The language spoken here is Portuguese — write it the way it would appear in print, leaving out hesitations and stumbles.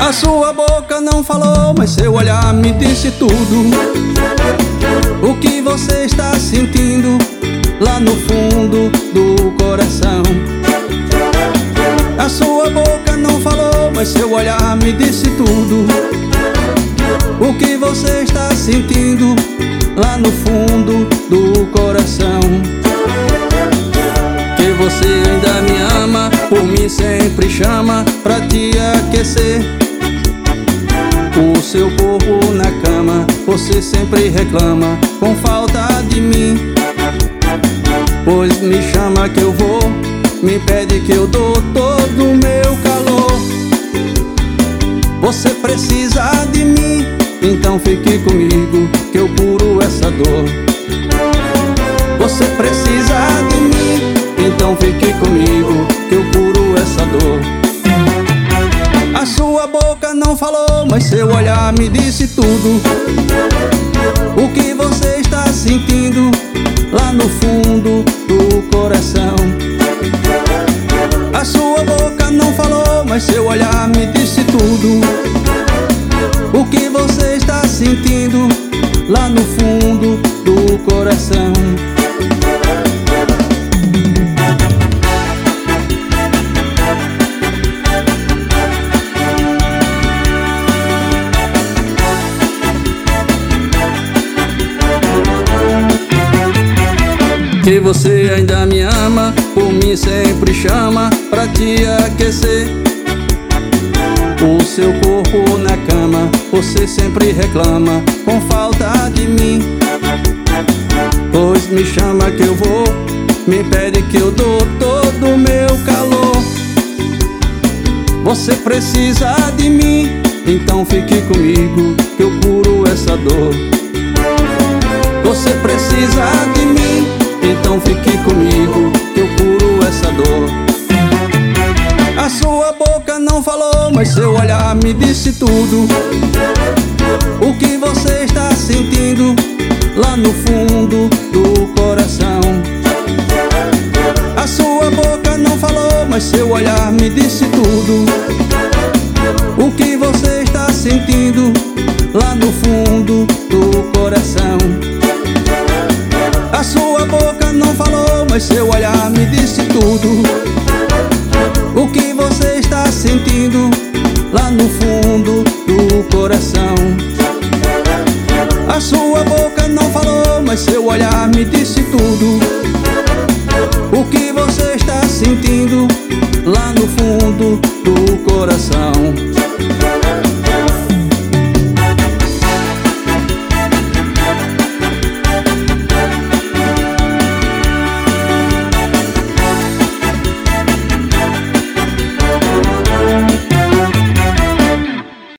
A sua boca não falou, mas seu olhar me disse tudo. O que você está sentindo lá no fundo do coração. A sua boca não falou, mas seu olhar me disse tudo. O que você está sentindo lá no fundo do coração. Que você ainda me ama, por mim sempre chama pra te aquecer. O seu corpo na cama, você sempre reclama com falta de mim. Pois me chama que eu vou, me pede que eu dou todo o meu calor. Você precisa de mim, então fique comigo que eu curo essa dor. Você precisa de mim, então fique comigo que eu curo essa dor. A sua boca não falou, mas seu olhar me disse tudo. O que você está sentindo lá no fundo do coração. A sua boca não falou, mas seu olhar me disse tudo. O que você está sentindo lá no fundo do coração. Que você ainda me ama, por mim sempre chama pra te aquecer. O seu corpo na cama, você sempre reclama com falta de mim. Pois me chama que eu vou, me pede que eu dou todo o meu calor. Você precisa de mim, então fique comigo que eu curo essa dor. Você precisa de mim, então fique comigo que eu curo essa dor. A sua boca não falou, mas seu olhar me disse tudo. O que você está sentindo lá no fundo do coração. A sua boca não falou, mas seu olhar me disse tudo. O que você está sentindo lá no fundo do coração. A sua boca não falou, mas seu olhar me disse tudo. O que você está sentindo lá no fundo do coração. A sua boca não falou, mas seu olhar me disse tudo. O que você está sentindo lá no fundo do coração.